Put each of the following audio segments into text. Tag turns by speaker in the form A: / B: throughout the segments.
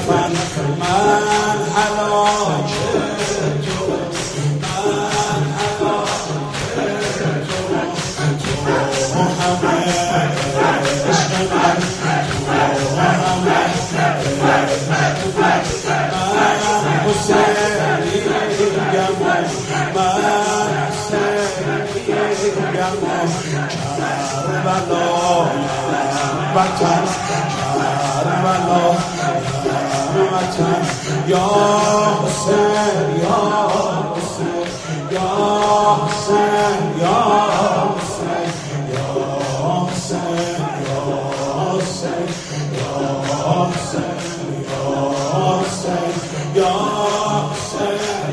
A: وطن من هلاک تو من هلاک تو همه عشق من تو همه من حسینیم من حسینیم کربلا وطن کربلا وطن یا حسین یا حسین یا حسین یا حسین یا حسین یا حسین یا حسین یا حسین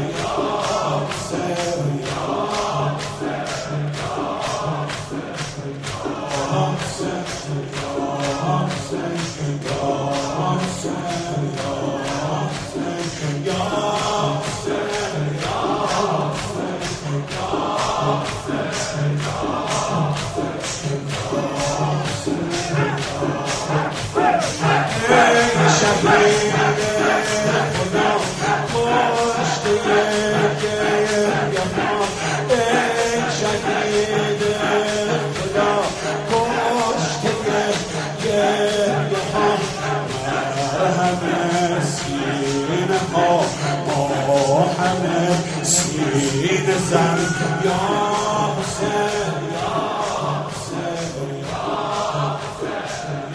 A: سینه زن یا حسین یا حسین یا حسین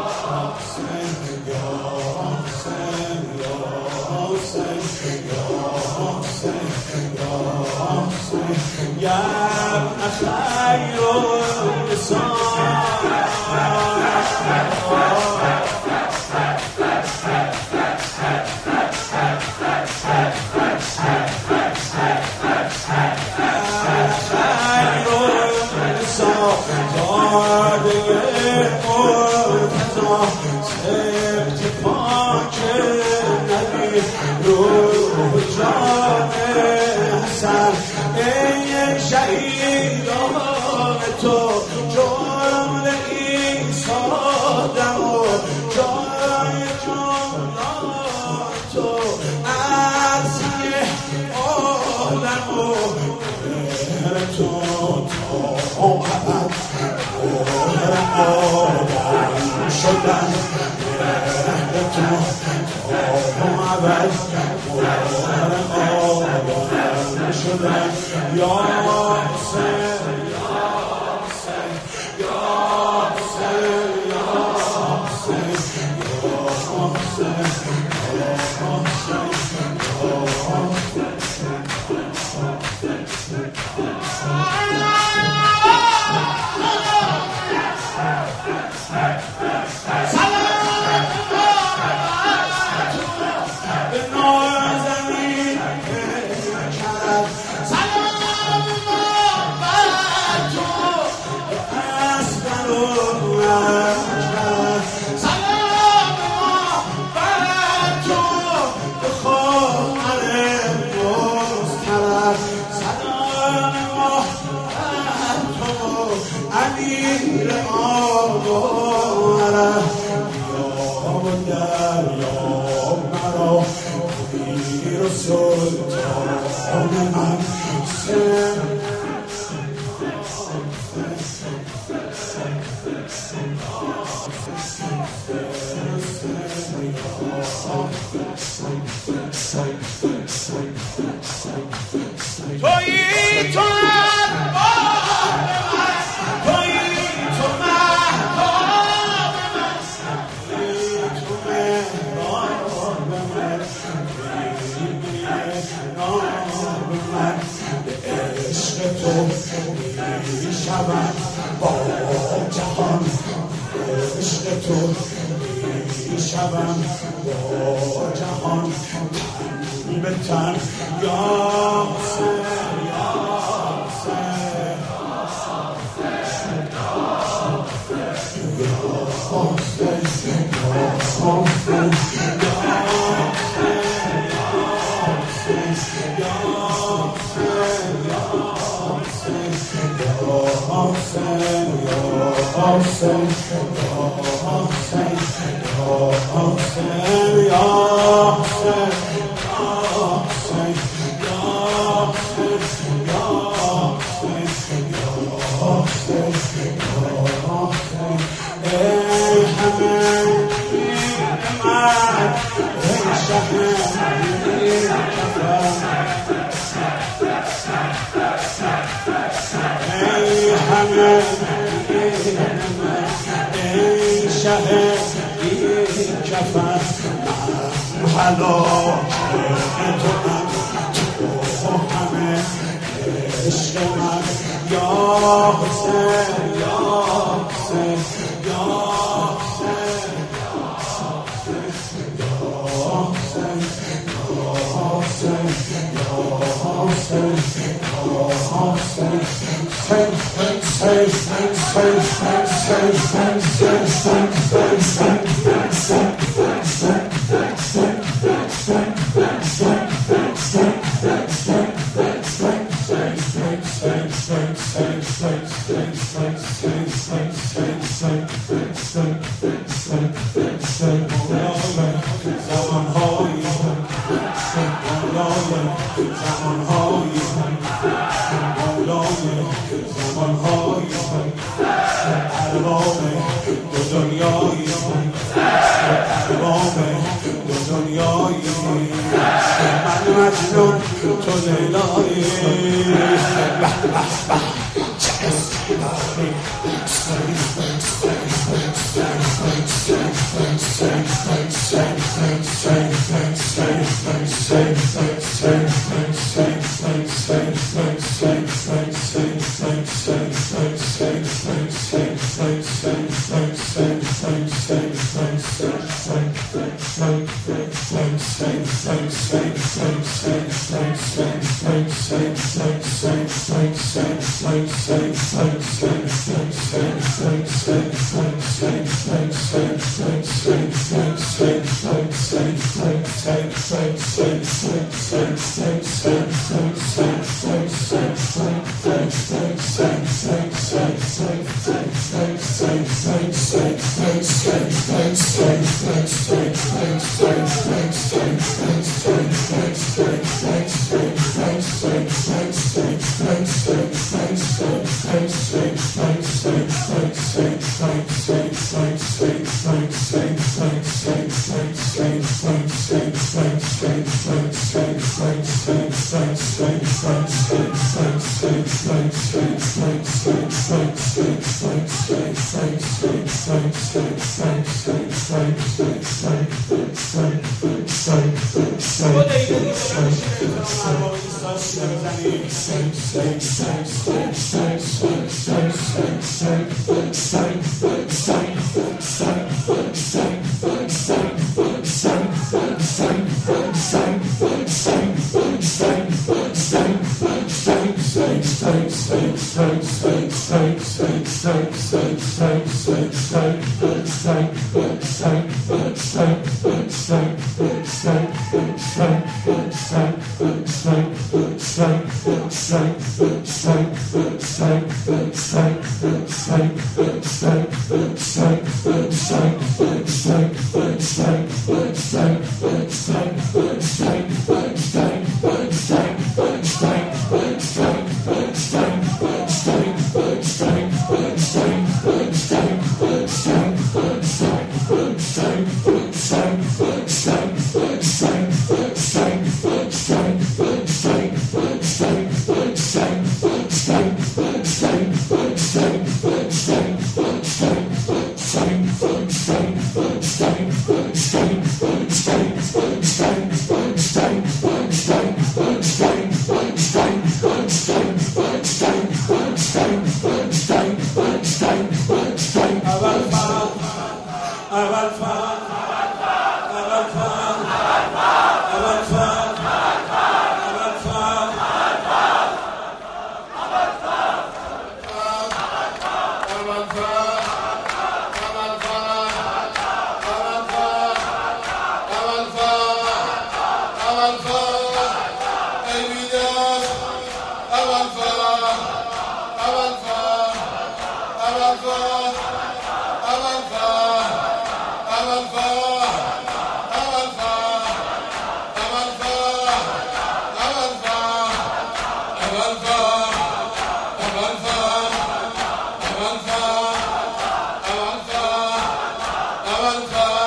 A: یا حسین یا حسین یا حسین یا حسین یا خیر النساء شهیدان تو جمله ایستادم و جای جملان تو از عالم و مهر تو تا ابد مهر آدم شدن مهر تو تا ابد مهر آدم شدن یا حسین یا حسین یا حسین یا حسین یا حسین یا امیر آواره یا دریا مرا امیر سلطان من تویی تو میشود با جهان عشق تو میشوم با جهان تن به تن یا حسین یا حسین یا حسین Hussein, Ya Avanza